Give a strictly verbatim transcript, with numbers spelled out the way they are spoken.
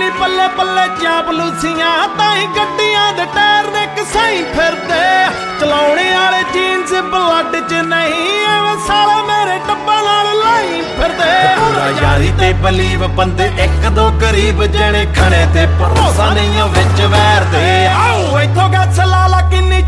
ਨੀ ਪੱਲੇ ਪੱਲੇ ਚਾਪਲੂਸੀਆਂ ਤਾਈ ਗੱਡੀਆਂ ਦੇ ਟਾਇਰ ਨੇ ਘਸਾਈ ਫਿਰਦੇ ਚਲਾਉਣੇ ਵਾਲੇ ਜੀਨਸ ਬਲੱਡ ਚ ਨਹੀਂ ਐਵੇਂ ਸਾਲਾ ਮੇਰੇ ਟੱਬਾਂ ਨਾਲ ਲਾਈ ਫਿਰਦੇ ਪੂਰਾ ਯਾਰੀ ਤੇ ਬਲੀਵ ਬੰਦੇ ਇੱਕ ਦੋ ਗਰੀਬ ਜਣੇ ਖਣੇ ਤੇ ਭਰੋਸਾ ਨਹੀਂ ਵਿੱਚ ਵੈਰ ਦੇ ਆਓ ਇੱਥੋਂ ਗੱਸ ਲਾ ਲਾ ਕਿੰਨੀ